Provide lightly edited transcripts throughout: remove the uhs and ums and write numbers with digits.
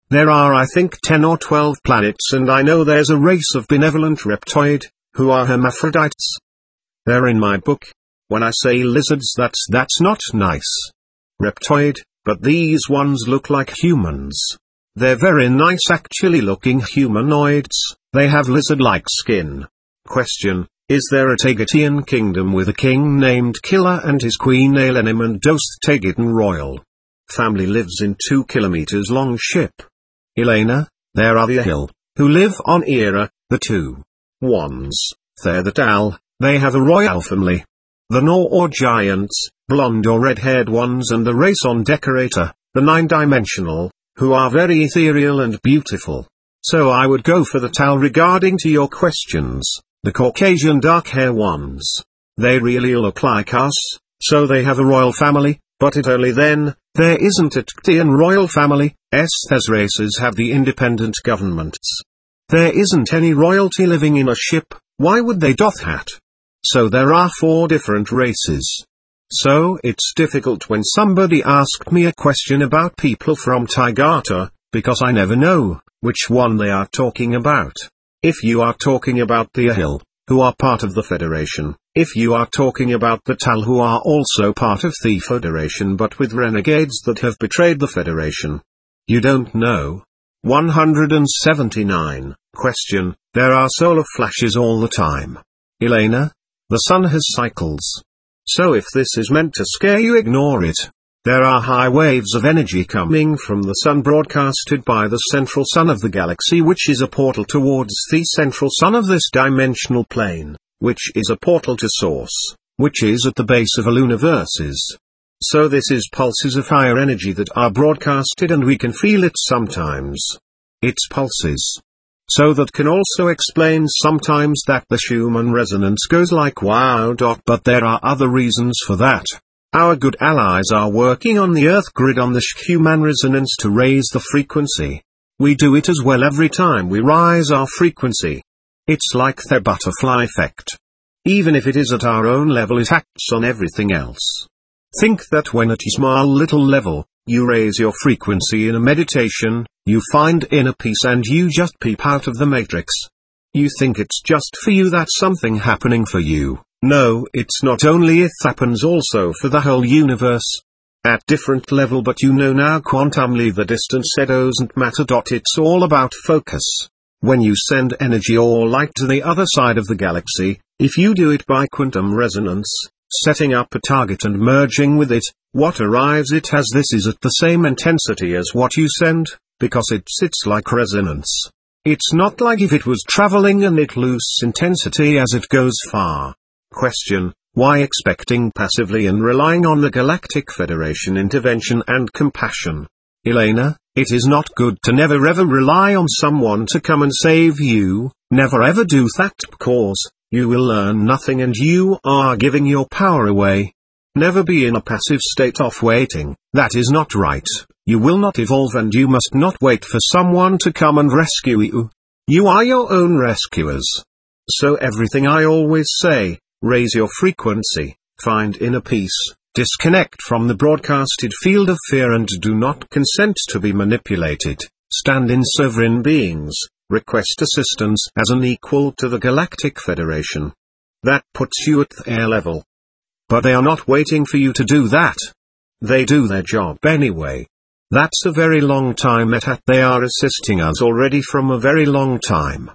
There are I think 10 or 12 planets, and I know there's a race of benevolent reptoid, who are hermaphrodites. They're in my book. When I say lizards, that's not nice. Reptoid, but these ones look like humans. They're very nice actually looking humanoids. They have lizard-like skin. Question: is there a Tagetian kingdom with a king named Killa and his queen Aelenim and Dost Tagetan royal family lives in 2 kilometers long ship? Elena: there are the Ahil, who live on Era, the 2 ones. They're the Tal, they have a royal family. The Nor or giants, blonde or red-haired ones, and the race on Decorator, the 9-dimensional, who are very ethereal and beautiful. So I would go for the Tal regarding to your questions, the Caucasian dark-hair ones. They really look like us, so they have a royal family, but it only then, there isn't a Tktian royal family, those races have the independent governments. There isn't any royalty living in a ship, why would they do that? So there are 4 different races. So it's difficult when somebody asked me a question about people from Tigata, because I never know which one they are talking about. If you are talking about the Ahil, who are part of the Federation, if you are talking about the Tal who are also part of the Federation but with renegades that have betrayed the Federation. You don't know. 179. Question: there are solar flashes all the time. Elena: the sun has cycles. So if this is meant to scare you, ignore it. There are high waves of energy coming from the sun broadcasted by the central sun of the galaxy, which is a portal towards the central sun of this dimensional plane, which is a portal to source, which is at the base of all universes. So this is pulses of higher energy that are broadcasted, and we can feel it sometimes. It's pulses. So that can also explain sometimes that the Schumann resonance goes like wow. But there are other reasons for that. Our good allies are working on the Earth grid on the Schumann resonance to raise the frequency. We do it as well every time we rise our frequency. It's like the butterfly effect. Even if it is at our own level, it acts on everything else. Think that when at a small little level, you raise your frequency in a meditation, you find inner peace and you just peep out of the matrix. You think it's just for you, that's something happening for you. No, it's not only, it happens also for the whole universe. At different level, but you know now quantumly the distance doesn't matter. It's all about focus. When you send energy or light to the other side of the galaxy, if you do it by quantum resonance, setting up a target and merging with it, what arrives it has this is at the same intensity as what you send, because it sits like resonance. It's not like if it was traveling and it loses intensity as it goes far. Question: why expecting passively and relying on the Galactic Federation intervention and compassion? Elena: it is not good to never ever rely on someone to come and save you. Never ever do that, because you will learn nothing and you are giving your power away. Never be in a passive state of waiting, that is not right. You will not evolve and you must not wait for someone to come and rescue you. You are your own rescuers. So everything I always say, raise your frequency, find inner peace, disconnect from the broadcasted field of fear and do not consent to be manipulated, stand in sovereign beings, request assistance as an equal to the Galactic Federation. That puts you at their level. But they are not waiting for you to do that. They do their job anyway. That's a very long time at they are assisting us already from a very long time.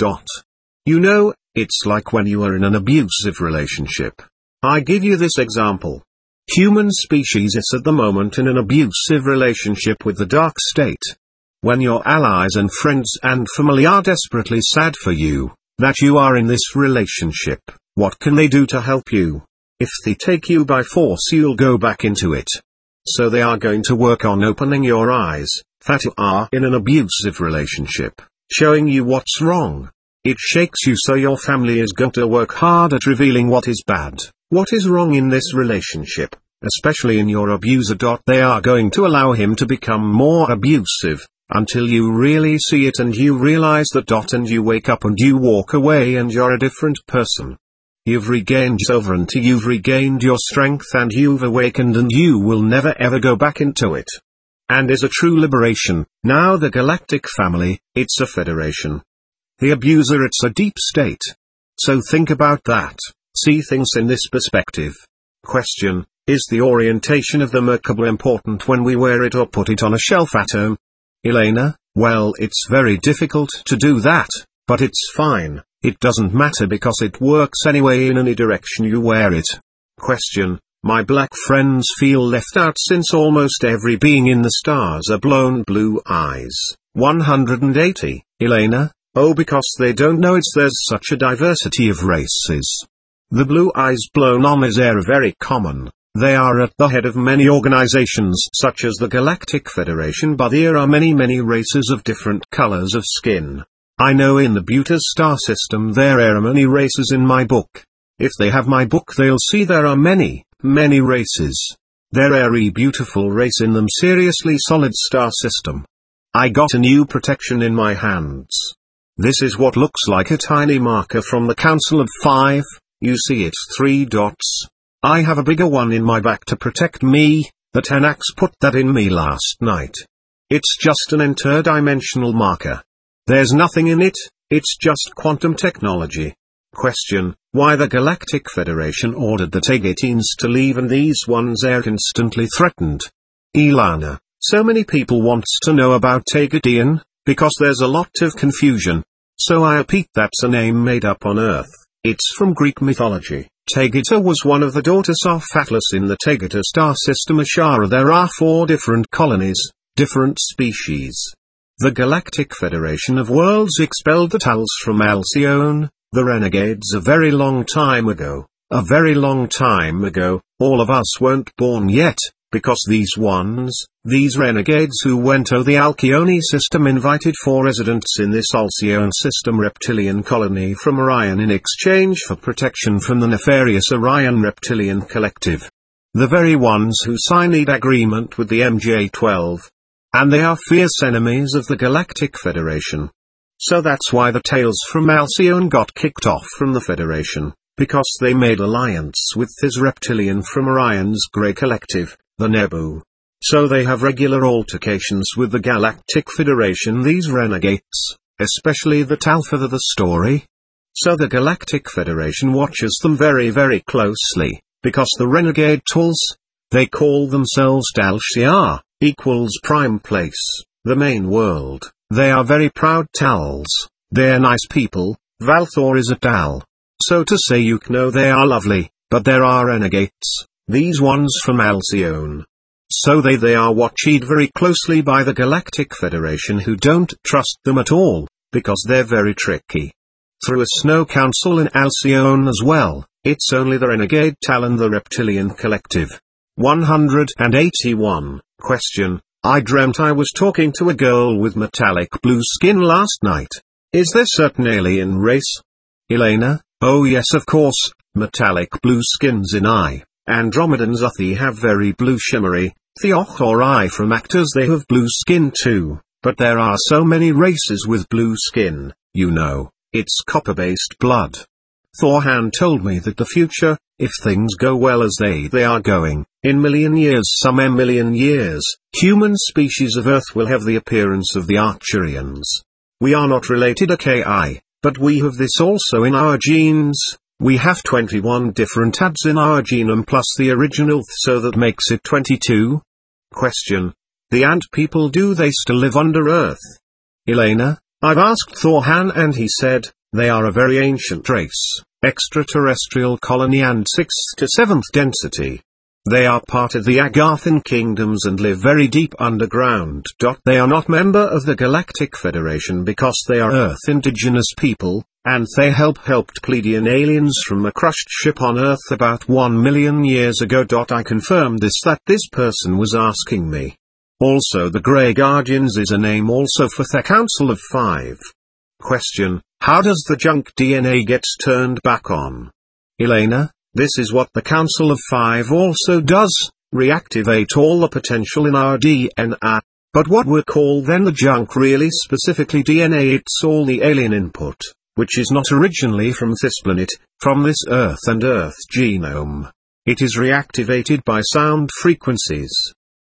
You know, it's like when you are in an abusive relationship. I give you this example. Human species is at the moment in an abusive relationship with the dark state. When your allies and friends and family are desperately sad for you, that you are in this relationship, what can they do to help you? If they take you by force, you'll go back into it. So they are going to work on opening your eyes, that you are in an abusive relationship, showing you what's wrong. It shakes you, so your family is going to work hard at revealing what is bad, what is wrong in this relationship, especially in your abuser. They are going to allow him to become more abusive, until you really see it and you realize that. And you wake up and you walk away and you're a different person. You've regained sovereignty, you've regained your strength and you've awakened and you will never ever go back into it. and is a true liberation. Now the galactic family, it's a federation. The abuser, it's a deep state. So think about that, see things in this perspective. Question, is the orientation of the Merkaba important when we wear it or put it on a shelf at home? Elena, well, it's very difficult to do that, but it's fine, it doesn't matter because it works anyway in any direction you wear it. Question, my black friends feel left out since almost every being in the stars are blown blue eyes. 180, Elena, oh, because they don't know there's such a diversity of races. The blue eyes blown on is very common. They are at the head of many organizations such as the Galactic Federation, but there are many races of different colors of skin. I know in the Buta star system there are many races in my book. If they have my book they'll see there are many races. There are a beautiful race in them seriously solid star system. I got a new protection in my hands. This is what looks like a tiny marker from the Council of Five, you see it's 3 dots. I have a bigger one in my back to protect me, the Tenax put that in me last night. It's just an interdimensional marker. There's nothing in it, it's just quantum technology. Question, why the Galactic Federation ordered the Tegatines to leave and these ones are instantly threatened? Ilana, so many people wants to know about Tegadian, because there's a lot of confusion. So I repeat, that's a name made up on Earth, it's from Greek mythology. Tegeta was one of the daughters of Atlas in the Tegeta star system Ashara. There are 4 different colonies, different species. The Galactic Federation of Worlds expelled the Tals from Alcyone, the renegades a very long time ago. A very long time ago, all of us weren't born yet, because these renegades who went to the Alcyone system invited 4 residents in this Alcyone system reptilian colony from Orion in exchange for protection from the nefarious Orion Reptilian Collective. The very ones who signed agreement with the MJ-12. And they are fierce enemies of the Galactic Federation. So that's why the Tales from Alcyone got kicked off from the Federation, because they made alliance with this reptilian from Orion's Grey Collective, the Nebu. So they have regular altercations with the Galactic Federation, these renegades, especially the Tal for the story. So the Galactic Federation watches them very closely, because the renegade Tals, they call themselves Dalshia, equals prime place, the main world. They are very proud Tals, they're nice people, Valthor is a Tal. So to say you know they are lovely, but there are renegades, these ones from Alcyone. So they are watched very closely by the Galactic Federation, who don't trust them at all, because they're very tricky. Through a snow council in Alcyone as well, it's only the renegade Tal and the Reptilian Collective. 181, question, I dreamt I was talking to a girl with metallic blue skin last night. Is there certain alien race? Elena, oh yes of course, metallic blue skins in Andromedans they have very blue shimmery, Theoch or I from actors they have blue skin too, but there are so many races with blue skin, you know, it's copper-based blood. Thorhan told me that the future, if things go well as they are going, in million years, human species of Earth will have the appearance of the Arcturians. We are not related to Ki, but we have this also in our genes. We have 21 different ads in our genome plus the original so that makes it 22. Question. The ant people, do they still live under Earth? Elena, I've asked Thorhan and he said, they are a very ancient race, extraterrestrial colony and 6th to 7th density. They are part of the Agarthan kingdoms and live very deep underground. They are not member of the Galactic Federation because they are Earth indigenous people, and they helped Pleiadian aliens from a crushed ship on Earth about 1 million years ago. I confirmed this person was asking me. Also the Grey Guardians is a name also for the Council of Five. Question, how does the junk DNA gets turned back on? Elena, this is what the Council of Five also does, reactivate all the potential in our DNA. But what we call then the junk really specifically DNA, it's all the alien input, which is not originally from this planet, from this Earth and Earth genome. It is reactivated by sound frequencies.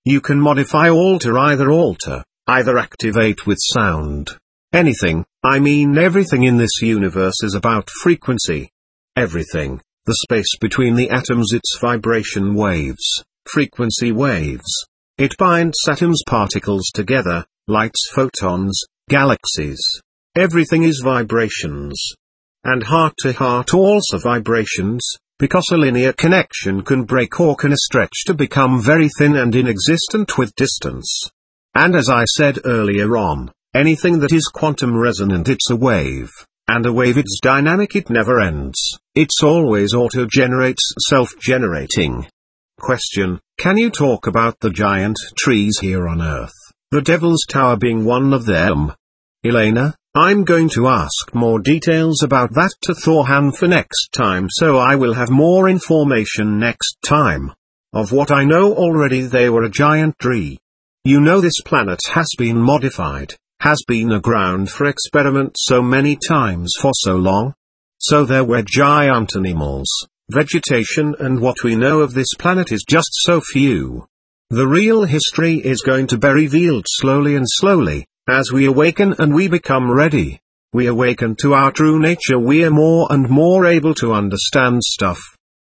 You can modify either activate with sound. Anything, I mean everything in this universe is about frequency. Everything, the space between the atoms, its vibration waves, frequency waves. It binds atoms particles together, lights photons, galaxies. Everything is vibrations. And heart to heart also vibrations, because a linear connection can break or can stretch to become very thin and inexistent with distance. And as I said earlier on, anything that is quantum resonant, it's a wave, and a wave, it's dynamic, it never ends, it's always auto-generates, self-generating. Question: can you talk about the giant trees here on Earth, the Devil's Tower being one of them? Elena, I'm going to ask more details about that to Thorhan for next time, so I will have more information next time. Of what I know already, they were a giant tree. You know, this planet has been modified, has been a ground for experiment so many times for so long. So there were giant animals, vegetation, and what we know of this planet is just so few. The real history is going to be revealed slowly and slowly, as we awaken and we become ready. We awaken to our true nature, we are more and more able to understand stuff.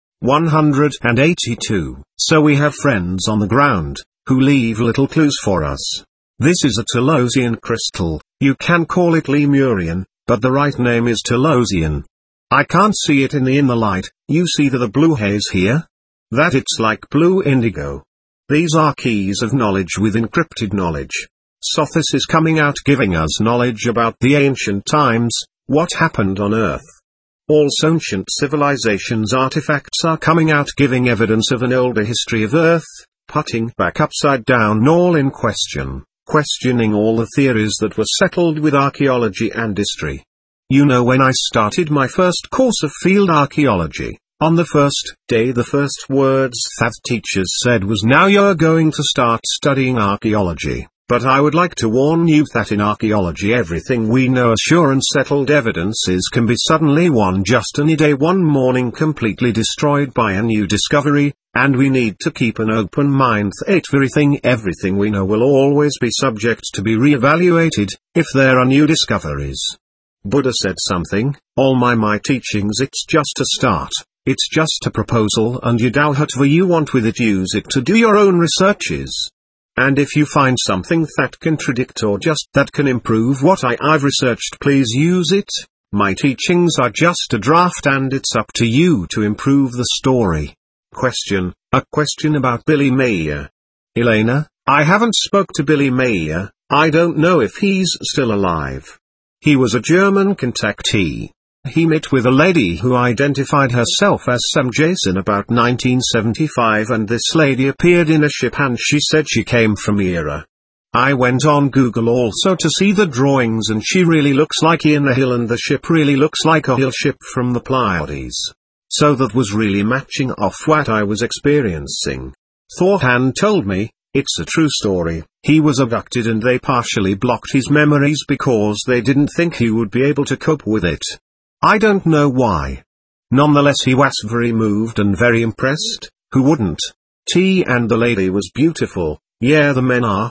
182. So we have friends on the ground, who leave little clues for us. This is a Telosian crystal. You can call it Lemurian, but the right name is Telosian. I can't see it in the light. You see the blue haze here? That it's like blue indigo. These are keys of knowledge with encrypted knowledge. Sothis is coming out giving us knowledge about the ancient times, what happened on Earth. Also ancient civilizations artifacts are coming out giving evidence of an older history of Earth, putting back upside down all in question, questioning all the theories that were settled with archaeology and history. You know, when I started my first course of field archaeology, on the first day the first words that teachers said was, now you're going to start studying archaeology. But I would like to warn you that in archaeology everything we know as sure and settled evidences can be suddenly just any day one morning completely destroyed by a new discovery, and we need to keep an open mind that everything we know will always be subject to be re-evaluated, if there are new discoveries. Buddha said something, all my teachings, it's just a start, it's just a proposal, and you do whatever you want with it, use it to do your own researches. And if you find something that contradict or just that can improve what I've researched, please use it. My teachings are just a draft and it's up to you to improve the story. Question: a question about Billy Meier. Elena, I haven't spoke to Billy Meier, I don't know if he's still alive. He was a German contactee. He met with a lady who identified herself as Sam Jason about 1975, and this lady appeared in a ship and she said she came from Era. I went on Google also to see the drawings, and she really looks like Ian the Hill, and the ship really looks like a hill ship from the Pleiades. So that was really matching off what I was experiencing. Thorhan told me, it's a true story. He was abducted and they partially blocked his memories because they didn't think he would be able to cope with it. I don't know why. Nonetheless, he was very moved and very impressed. Who wouldn't? And the lady was beautiful. Yeah, the men are.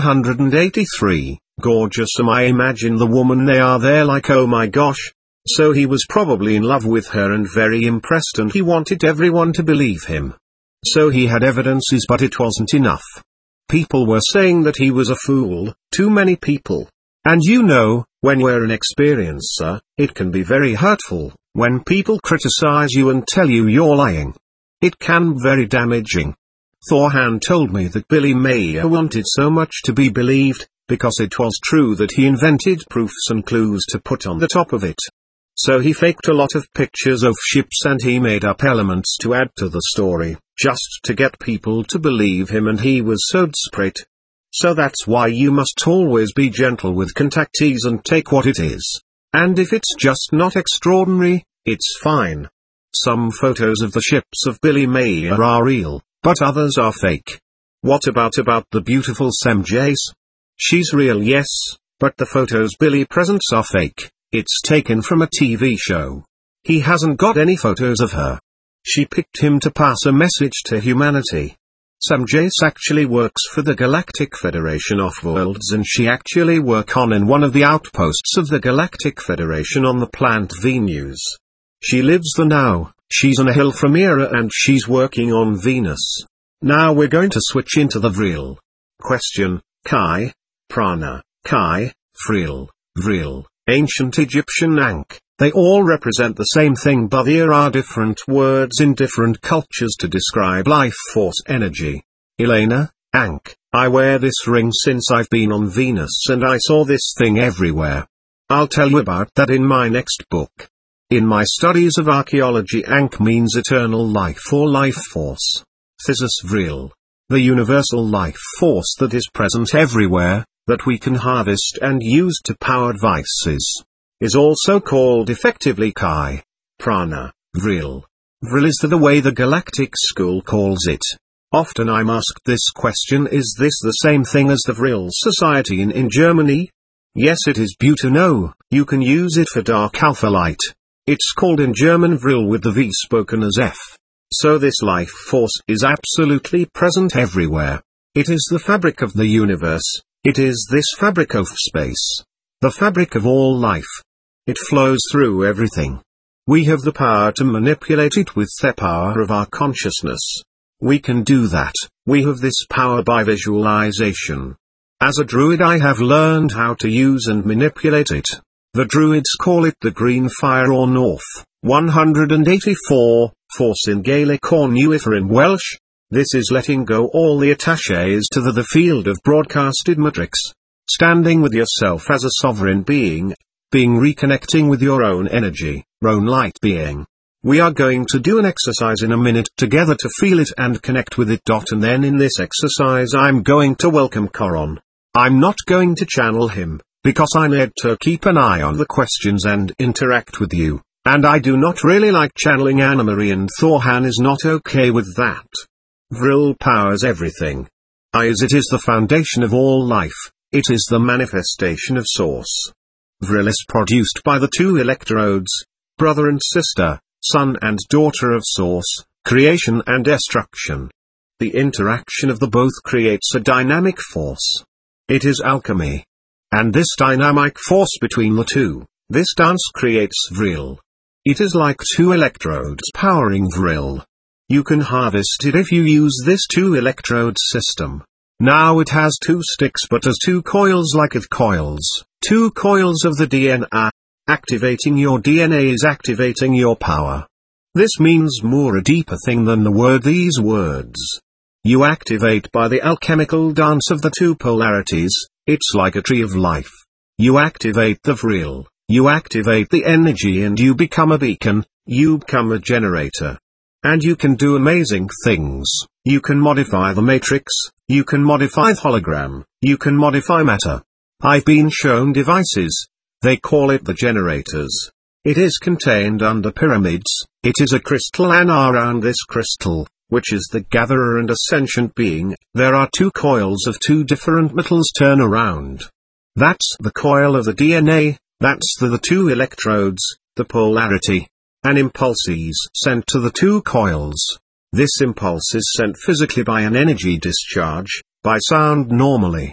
183, gorgeous. I imagine the woman they are there like, oh my gosh. So he was probably in love with her and very impressed, and he wanted everyone to believe him. So he had evidences, but it wasn't enough. People were saying that he was a fool, too many people. And you know, when you're an experiencer, it can be very hurtful, when people criticize you and tell you you're lying. It can be very damaging. Thorhan told me that Billy Meier wanted so much to be believed, because it was true that he invented proofs and clues to put on the top of it. So he faked a lot of pictures of ships and he made up elements to add to the story, just to get people to believe him, and he was so desperate. So that's why you must always be gentle with contactees and take what it is. And if it's just not extraordinary, it's fine. Some photos of the ships of Billy Meier are real, but others are fake. What about the beautiful Sam Jace? She's real, yes, but the photos Billy presents are fake. It's taken from a TV show. He hasn't got any photos of her. She picked him to pass a message to humanity. Jace actually works for the Galactic Federation of Worlds, and she actually work on in one of the outposts of the Galactic Federation on the planet Venus. She lives there now, she's on a hill from Era and she's working on Venus. Now we're going to switch into the Vril. Question: Kai, Prana, Kai, Vril, Vril, Ancient Egyptian Ankh. They all represent the same thing, but there are different words in different cultures to describe life force energy. Elena, Ankh, I wear this ring since I've been on Venus and I saw this thing everywhere. I'll tell you about that in my next book. In my studies of archaeology, Ankh means eternal life or life force. Thesis Vril, the universal life force that is present everywhere, that we can harvest and use to power devices, is also called effectively Kai, Prana, Vril. Vril is the way the Galactic School calls it. Often I'm asked this question: is this the same thing as the Vril Society in Germany? Yes, it is. No, you can use it for dark alpha light. It's called in German Vril with the V spoken as F. So this life force is absolutely present everywhere. It is the fabric of the universe. It is this fabric of space. The fabric of all life. It flows through everything. We have the power to manipulate it with the power of our consciousness. We can do that. We have this power by visualization. As a druid, I have learned how to use and manipulate it. The druids call it the green fire or North 184 force in Gaelic or Nuifer in Welsh. This is letting go all the attaches to the field of broadcasted matrix. Standing with yourself as a sovereign being reconnecting with your own energy, own light being. We are going to do an exercise in a minute together to feel it and connect with it. And then in this exercise I'm going to welcome Coron. I'm not going to channel him, because I need to keep an eye on the questions and interact with you, and I do not really like channeling Annemarie, and Thorhan is not okay with that. Vril powers everything. As it is the foundation of all life, it is the manifestation of Source. Vril is produced by the two electrodes, brother and sister, son and daughter of Source, creation and destruction. The interaction of the both creates a dynamic force. It is alchemy. And this dynamic force between the two, this dance creates Vril. It is like two electrodes powering Vril. You can harvest it if you use this two electrode system. Now it has two sticks but as two coils, like it coils, two coils of the DNA. Activating your DNA is activating your power. This means more a deeper thing than these words. You activate by the alchemical dance of the two polarities. It's like a tree of life. You activate the Vril, you activate the energy and you become a beacon, you become a generator. And you can do amazing things. You can modify the matrix, you can modify the hologram, you can modify matter. I've been shown devices. They call it the generators. It is contained under pyramids. It is a crystal, and around this crystal, which is the gatherer and a sentient being, there are two coils of two different metals turn around. That's the coil of the DNA, that's the two electrodes, the polarity. An impulse is sent to the two coils. This impulse is sent physically by an energy discharge, by sound normally,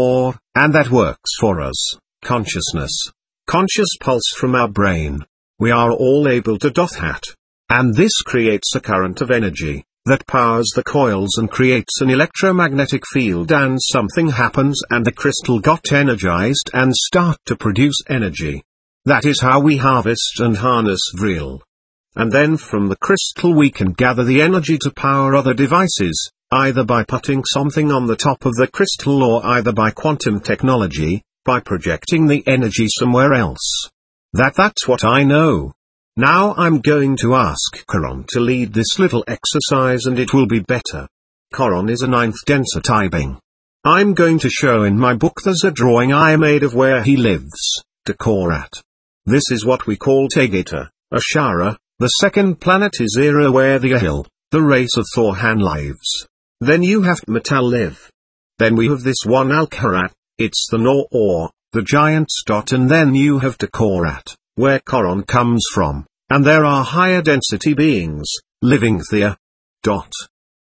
and that works for us, consciousness. Conscious pulse from our brain. We are all able to do that. And this creates a current of energy that powers the coils and creates an electromagnetic field, and something happens and the crystal got energized and start to produce energy. That is how we harvest and harness Vril. And then from the crystal we can gather the energy to power other devices, either by putting something on the top of the crystal or either by quantum technology, by projecting the energy somewhere else. That's what I know. Now I'm going to ask Coron to lead this little exercise and it will be better. Coron is a 9th density being. I'm going to show in my book there's a drawing I made of where he lives, Dekorat. This is what we call Tegeta, Ashara. The second planet is Era, where the Ahil, the race of Thorhan, lives. Then you have Metal live. Then we have this one Alkarat, it's the Nor, the giant dot, and then you have Dekorat, where Coron comes from, and there are higher density beings, living there.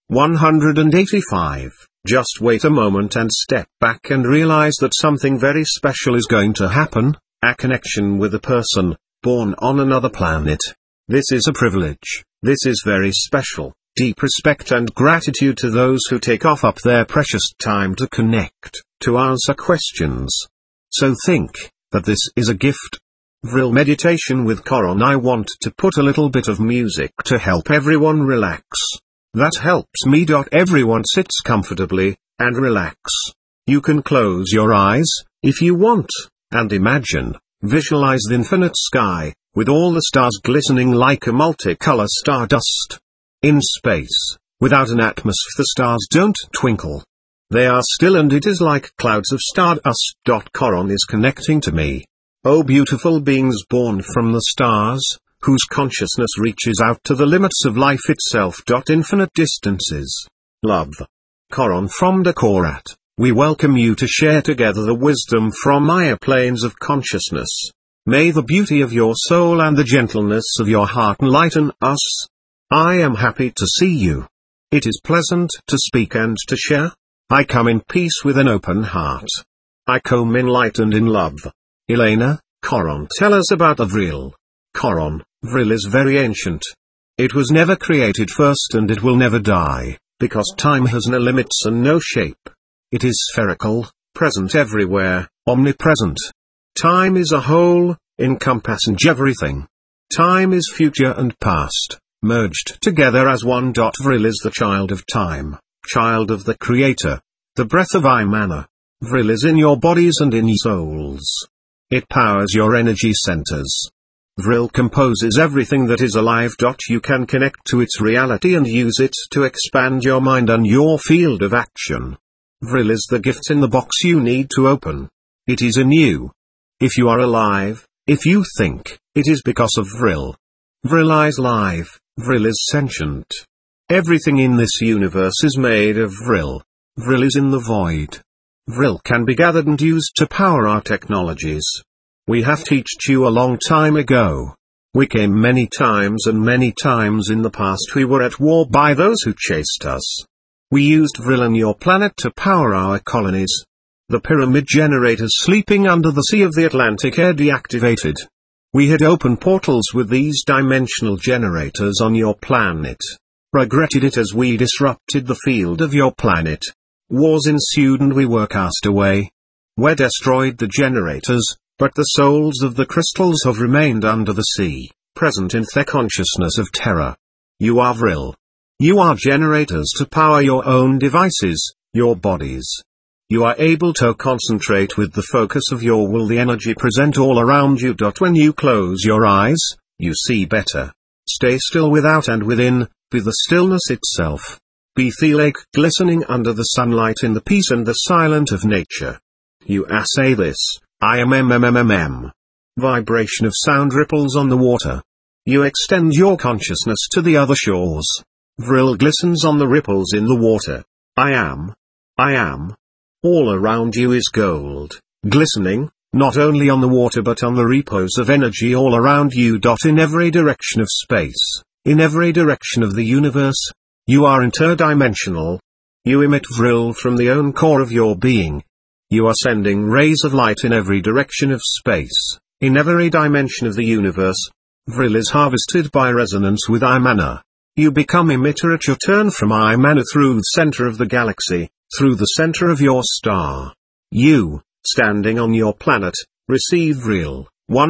185. Just wait a moment and step back and realize that something very special is going to happen, a connection with a person, born on another planet. This is a privilege, this is very special. Deep respect and gratitude to those who take off up their precious time to connect, to answer questions. So think that this is a gift. Vril meditation with Coron. I want to put a little bit of music to help everyone relax. That helps me. Everyone sits comfortably and relax. You can close your eyes if you want, and imagine, visualize the infinite sky, with all the stars glistening like a multicolor stardust. In space, without an atmosphere, the stars don't twinkle. They are still, and it is like clouds of stardust. Coron is connecting to me. Oh, beautiful beings born from the stars, whose consciousness reaches out to the limits of life itself. Infinite distances. Love. Coron from Dakorat, we welcome you to share together the wisdom from higher planes of consciousness. May the beauty of your soul and the gentleness of your heart enlighten us. I am happy to see you. It is pleasant to speak and to share. I come in peace with an open heart. I come enlightened in love. Elena, Coron, tell us about the Vril. Coron, Vril is very ancient. It was never created first and it will never die, because time has no limits and no shape. It is spherical, present everywhere, omnipresent. Time is a whole, encompassing everything. Time is future and past, merged together as one. Vril is the child of time, child of the Creator, the breath of Imana. Vril is in your bodies and in your souls. It powers your energy centers. Vril composes everything that is alive. You can connect to its reality and use it to expand your mind and your field of action. Vril is the gift in the box you need to open. It is in you. If you are alive, if you think, it is because of Vril. Vril is live. Vril is sentient. Everything in this universe is made of Vril. Vril is in the void. Vril can be gathered and used to power our technologies. We have taught you a long time ago. We came many times, and many times in the past we were at war by those who chased us. We used Vril and your planet to power our colonies. The pyramid generators sleeping under the sea of the Atlantic are deactivated. We had opened portals with these dimensional generators on your planet. Regretted it as we disrupted the field of your planet. Wars ensued and we were cast away. We destroyed the generators, but the souls of the crystals have remained under the sea, present in the consciousness of terror. You are Vril. You are generators to power your own devices, your bodies. You are able to concentrate with the focus of your will the energy present all around you. When you close your eyes, you see better. Stay still without and within, be the stillness itself. Be the lake glistening under the sunlight in the peace and the silence of nature. You say this, I am MMMMM. Vibration of sound ripples on the water. You extend your consciousness to the other shores. Vril glistens on the ripples in the water. I am. I am. All around you is gold, glistening, not only on the water but on the repos of energy all around you. In every direction of space, in every direction of the universe, you are interdimensional. You emit Vril from the own core of your being. You are sending rays of light in every direction of space, in every dimension of the universe. Vril is harvested by resonance with Imana. You become emitter at your turn from Imana through the center of the galaxy, through the center of your star. You, standing on your planet, receive Vril,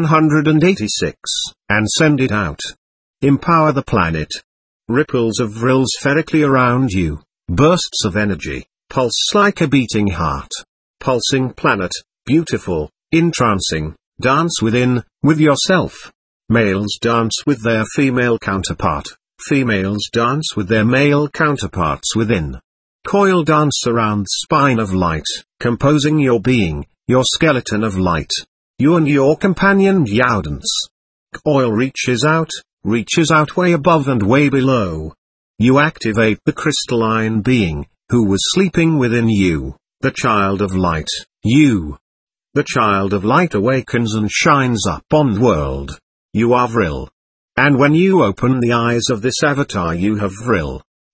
186, and send it out. Empower the planet. Ripples of Vril spherically around you, bursts of energy, pulse like a beating heart. Pulsing planet, beautiful, entrancing, dance within, with yourself. Males dance with their female counterpart, females dance with their male counterparts within. Coil dance around the spine of light, composing your being, your skeleton of light. You and your companion Yaudance. Coil reaches out way above and way below. You activate the crystalline being, who was sleeping within you, the child of light, you. The child of light awakens and shines up on the world. You are Vril. And when you open the eyes of this avatar you have Vril.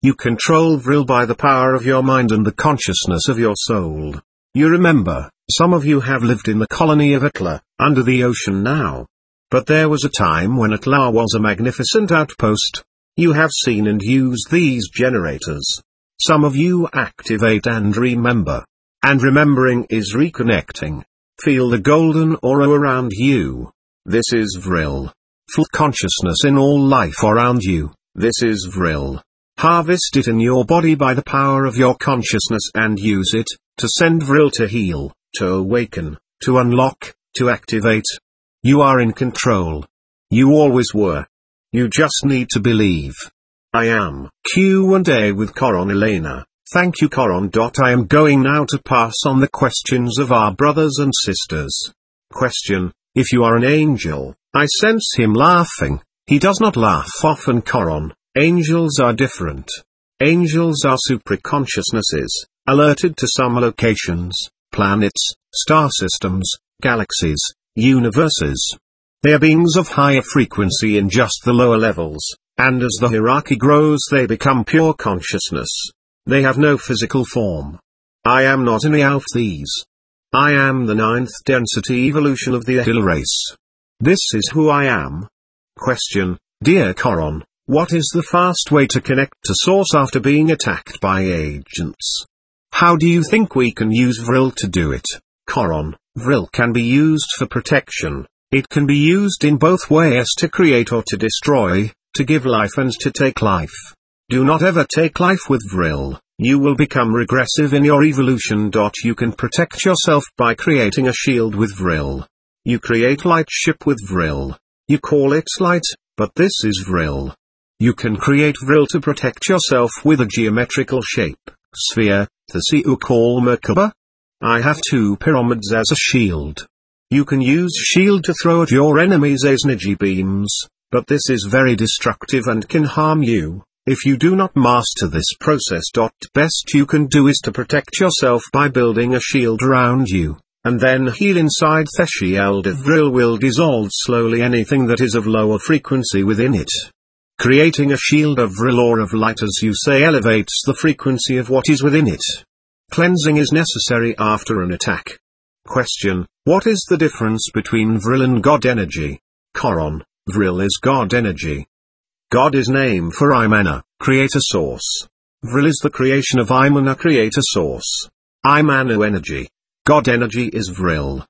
You control Vril by the power of your mind and the consciousness of your soul. You remember, some of you have lived in the colony of Atla, under the ocean now. But there was a time when Atla was a magnificent outpost. You have seen and used these generators. Some of you activate and remember. And remembering is reconnecting. Feel the golden aura around you. This is Vril. Full consciousness in all life around you. This is Vril. Harvest it in your body by the power of your consciousness and use it, to send Vril to heal, to awaken, to unlock, to activate. You are in control. You always were. You just need to believe. I am Q&A with Coron Elena. Thank you Coron. I am going now to pass on the questions of our brothers and sisters. Question: if you are an angel, I sense him laughing. He does not laugh often Coron. Angels are different. Angels are supraconsciousnesses, alerted to some locations, planets, star systems, galaxies, universes. They are beings of higher frequency in just the lower levels, and as the hierarchy grows they become pure consciousness. They have no physical form. I am not any of these. I am the 9th density evolution of the Atla race. This is who I am. Question: dear Coron, what is the fast way to connect to Source after being attacked by agents? How do you think we can use Vril to do it? Coron: Vril can be used for protection. It can be used in both ways, to create or to destroy, to give life and to take life. Do not ever take life with Vril, you will become regressive in your evolution. You can protect yourself by creating a shield with Vril. You create light ship with Vril. You call it light, but this is Vril. You can create Vril to protect yourself with a geometrical shape, sphere, the you call Merkaba. I have 2 pyramids as a shield. You can use shield to throw at your enemies as energy beams, but this is very destructive and can harm you, if you do not master this process. Best you can do is to protect yourself by building a shield around you, and then heal inside. The shield of Vril will dissolve slowly anything that is of lower frequency within it. Creating a shield of Vril or of light, as you say, elevates the frequency of what is within it. Cleansing is necessary after an attack. Question: what is the difference between Vril and God energy? Coron: Vril is God energy. God is name for Imana, creator source. Vril is the creation of Imana, creator source. Imanu energy. God energy is Vril.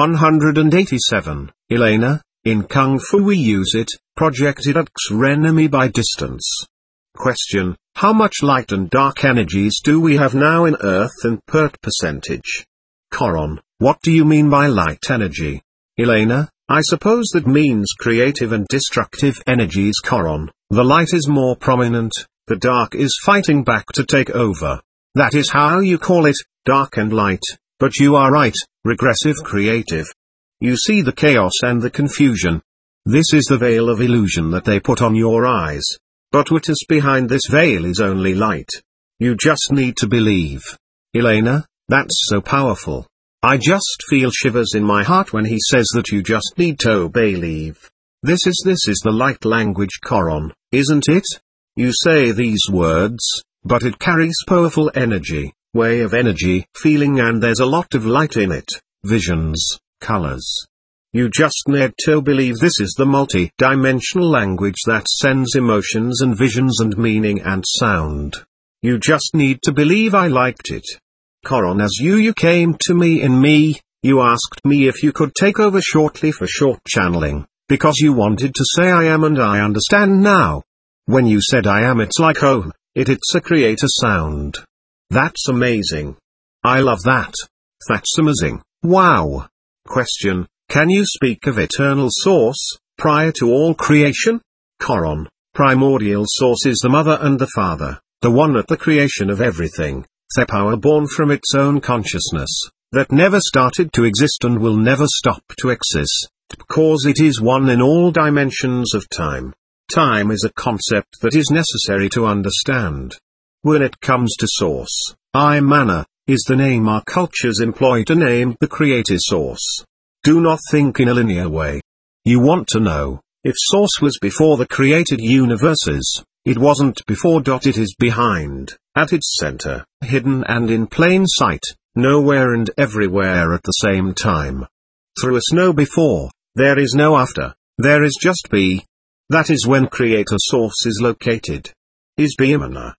187. Elena: in Kung Fu we use it, projected at enemy by distance. Question: how much light and dark energies do we have now in Earth and per percentage? Coron: what do you mean by light energy? Elena: I suppose that means creative and destructive energies. Coron: the light is more prominent, the dark is fighting back to take over. That is how you call it, dark and light, but you are right, regressive creative. You see the chaos and the confusion. This is the veil of illusion that they put on your eyes. But what is behind this veil is only light. You just need to believe. Elena: that's so powerful. I just feel shivers in my heart when he says that you just need to believe. This is the light language, Coron, isn't it? You say these words, but it carries powerful energy, way of energy, feeling, and there's a lot of light in it, visions, colors. You just need to believe. This is the multi-dimensional language that sends emotions and visions and meaning and sound. You just need to believe. I liked it. Coron: as you came to me in me, you asked me if you could take over shortly for short channeling, because you wanted to say I am, and I understand now. When you said I am, it's like oh, it's a creator sound. That's amazing. I love that. That's amazing. Wow. Question: can you speak of eternal source, prior to all creation? Coron: primordial source is the mother and the father, the one at the creation of everything. The power born from its own consciousness, that never started to exist and will never stop to exist, because it is one in all dimensions of time. Time is a concept that is necessary to understand. When it comes to source, Imana is the name our cultures employ to name the creator source. Do not think in a linear way. You want to know, if source was before the created universes, It wasn't before. It is behind, at its center, hidden and in plain sight, nowhere and everywhere at the same time. Through is no before, there is no after, there is just be. That is when Creator Source is located. Is Brahmana.